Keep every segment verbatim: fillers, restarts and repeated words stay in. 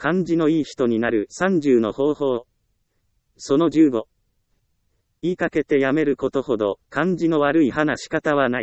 感じのいい人になるさんじゅうの方法。そのじゅうご。言いかけてやめることほど感じの悪い話し方はない。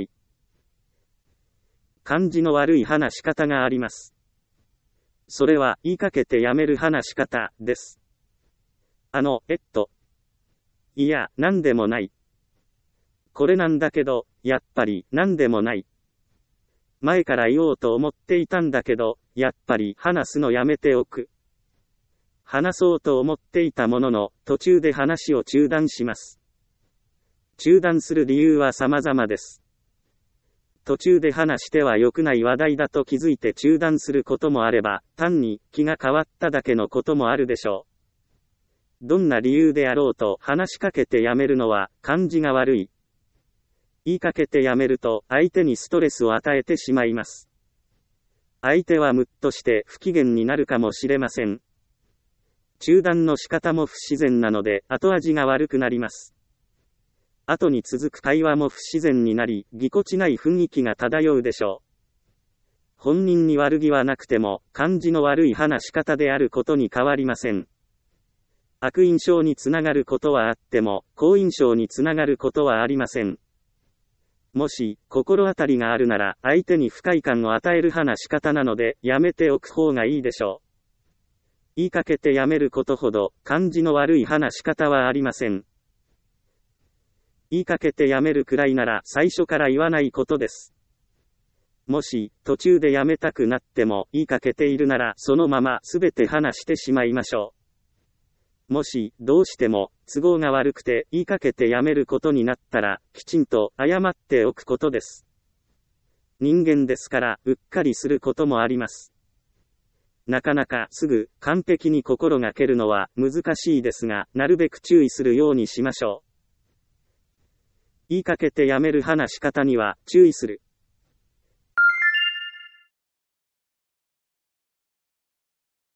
感じの悪い話し方があります。それは言いかけてやめる話し方です。あの、えっと。いや、なんでもない。これなんだけど、やっぱり、なんでもない。前から言おうと思っていたんだけど、やっぱり話すのやめておく。話そうと思っていたものの、途中で話を中断します。中断する理由は様々です。途中で話しては良くない話題だと気づいて中断することもあれば、単に気が変わっただけのこともあるでしょう。どんな理由であろうと話しかけてやめるのは感じが悪い。言いかけてやめると相手にストレスを与えてしまいます。相手はムッとして不機嫌になるかもしれません。中断の仕方も不自然なので後味が悪くなります。後に続く会話も不自然になり、ぎこちない雰囲気が漂うでしょう。本人に悪気はなくても、感じの悪い話し方であることに変わりません。悪印象につながることはあっても、好印象につながることはありません。もし、心当たりがあるなら、相手に不快感を与える話し方なので、やめておく方がいいでしょう。言いかけてやめることほど、感じの悪い話し方はありません。言いかけてやめるくらいなら最初から言わないことです。もし途中でやめたくなっても言いかけているならそのまますべて話してしまいましょう。もしどうしても都合が悪くて言いかけてやめることになったらきちんと謝っておくことです。人間ですからうっかりすることもあります。なかなかすぐ完璧に心がけるのは難しいですが、なるべく注意するようにしましょう。言いかけてやめる話し方には注意する。